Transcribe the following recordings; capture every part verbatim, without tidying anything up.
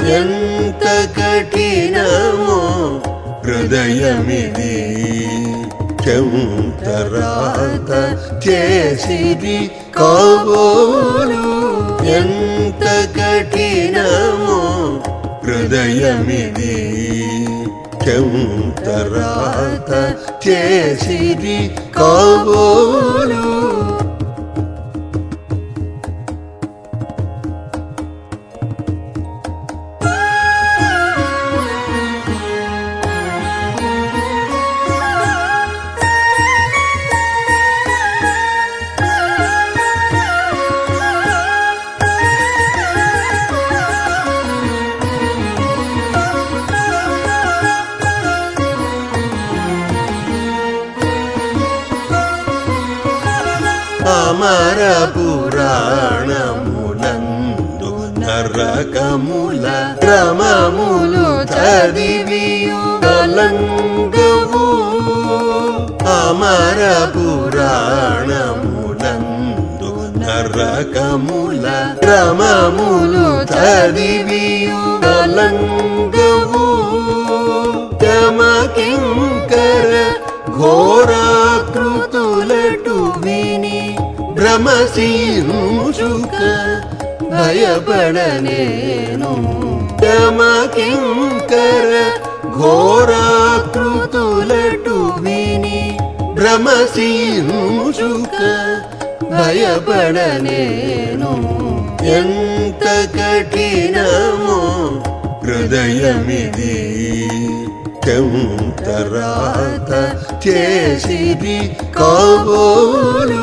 ఎంత కఠినమో హృదయమిది చెంతరాత చేసిరి కాబోలు ఎంత కఠినమో హృదయమిది చెంతరాత చేసిరి కాబోలు అమర పురాణములందు నరకముల క్రమములు చదివియు కలంగవు అమర పురాణములందు నరకముల క్రమములు చదివియు కలంగవు యమకింకర ఘోరాకృతులటు విని భ్రమసించుక భయపడనేను యమకింకర ఘోరాకృతులటు విని భ్రమసించుక భయపడనేను ఎంత కఠినమో హృదయమిది చెంతరాత చేసిరి కాబోలు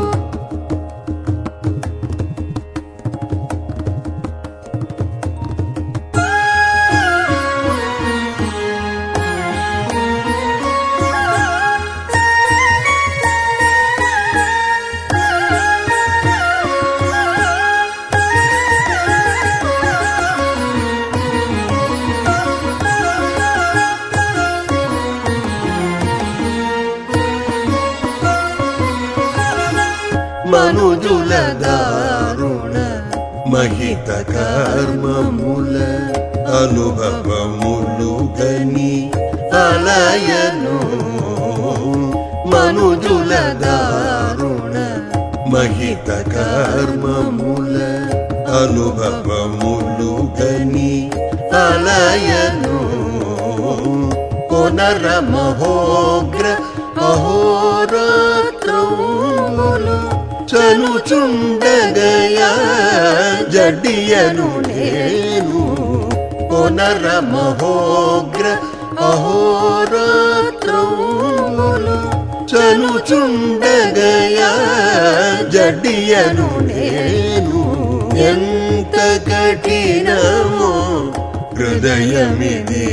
మనుజుల దారుణ మహిత కర్మముల అనుభవములు గని అలయను మనుజుల దారుణ మహిత కర్మముల అనుభవములు గని అలయను పునరమహోగ్ర అహోరాత్రములు చనుచుండగయా జడియను నేను పునరమహోగ్ర అహోరాత్రములు చనుచుండగయా జడియను నేను ఎంత కఠినమో హృదయమిది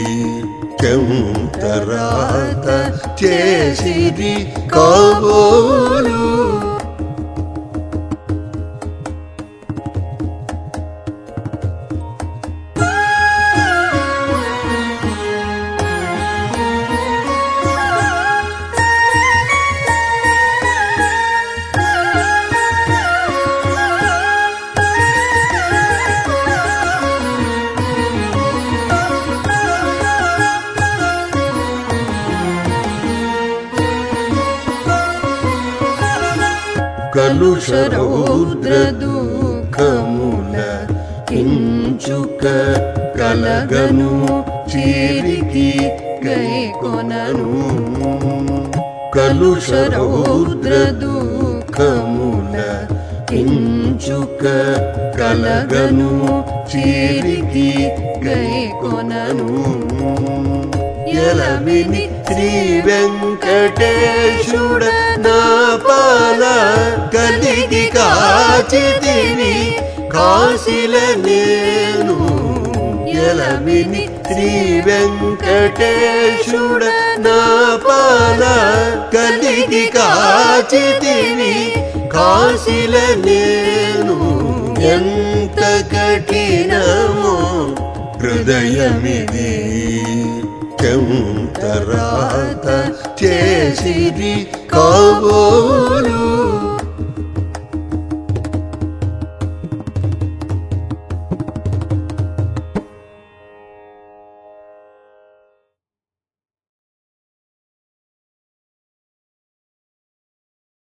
చెంతరాత చేసిరి కాబోలు కలుషరౌద్ర దుఃఖముల కించుక కలగను చీరికి గైకొనను కలుషరౌద్ర దుఃఖముల కించుక కలగను చీరికి గైకొనను ఎలమిని శ్రీ వెంకటేశుడ నా పాల కలిగి కాచితివి కాశిల నేను ఎలమిని శ్రీ వెంకటేశుడ నా పాల కలిగి కాచితివి కాశిల నేను ఎంత కఠినమో హృదయమిది చెంతరాత చేసిరి కాబోలు